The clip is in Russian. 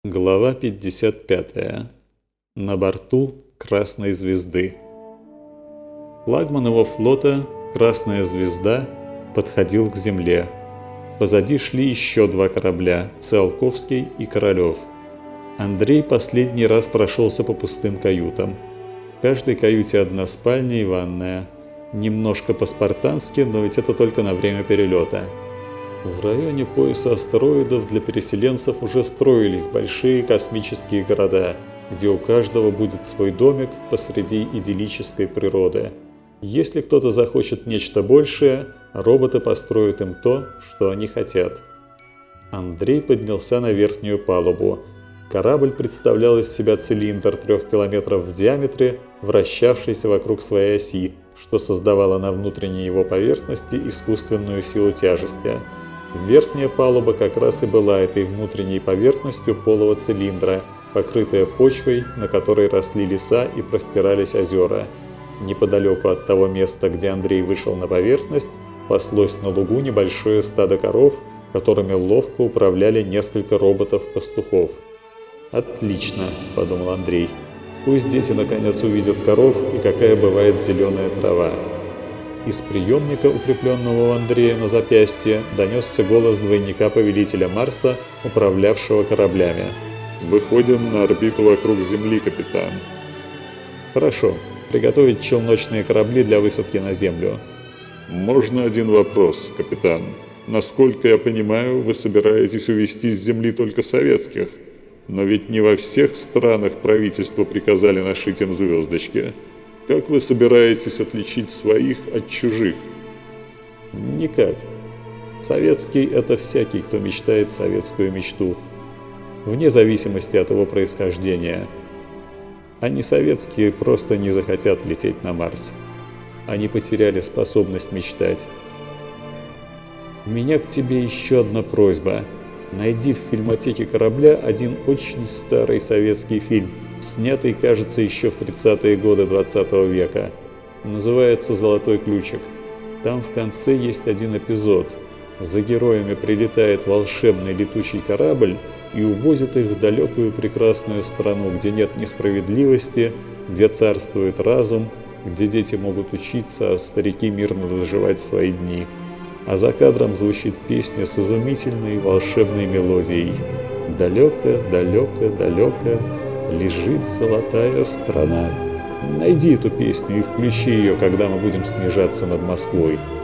Глава 55. На борту Красной Звезды. Флагман его флота, Красная Звезда, подходил к земле. Позади шли еще два корабля – Циолковский и Королев. Андрей последний раз прошелся по пустым каютам. В каждой каюте одна спальня и ванная. Немножко по-спартански, но ведь это только на время перелета. В районе пояса астероидов для переселенцев уже строились большие космические города, где у каждого будет свой домик посреди идиллической природы. Если кто-то захочет нечто большее, роботы построят им то, что они хотят. Андрей поднялся на верхнюю палубу. Корабль представлял из себя цилиндр 3 километров в диаметре, вращавшийся вокруг своей оси, что создавало на внутренней его поверхности искусственную силу тяжести. Верхняя палуба как раз и была этой внутренней поверхностью полого цилиндра, покрытая почвой, на которой росли леса и простирались озера. Неподалеку от того места, где Андрей вышел на поверхность, паслось на лугу небольшое стадо коров, которыми ловко управляли несколько роботов-пастухов. «Отлично», – подумал Андрей, – «пусть дети наконец увидят коров и какая бывает зеленая трава». Из приемника, укрепленного у Андрея на запястье, донесся голос двойника повелителя Марса, управлявшего кораблями. «Выходим на орбиту вокруг Земли, капитан». «Хорошо. Приготовить челночные корабли для высадки на Землю». «Можно один вопрос, капитан? Насколько я понимаю, вы собираетесь увезти с Земли только советских. Но ведь не во всех странах правительства приказали нашить им звездочки. Как вы собираетесь отличить своих от чужих?» «Никак. Советский – это всякий, кто мечтает советскую мечту, вне зависимости от его происхождения. А несоветские просто не захотят лететь на Марс. Они потеряли способность мечтать. У меня к тебе еще одна просьба. Найди в фильмотеке корабля один очень старый советский фильм, снятый, кажется, еще в 30-е годы 20 века. Называется «Золотой ключик». Там в конце есть один эпизод. За героями прилетает волшебный летучий корабль и увозит их в далекую прекрасную страну, где нет несправедливости, где царствует разум, где дети могут учиться, а старики мирно доживать свои дни. А за кадром звучит песня с изумительной волшебной мелодией. «Далеко, далеко, далеко лежит золотая страна». Найди эту песню и включи ее, когда мы будем снижаться над Москвой.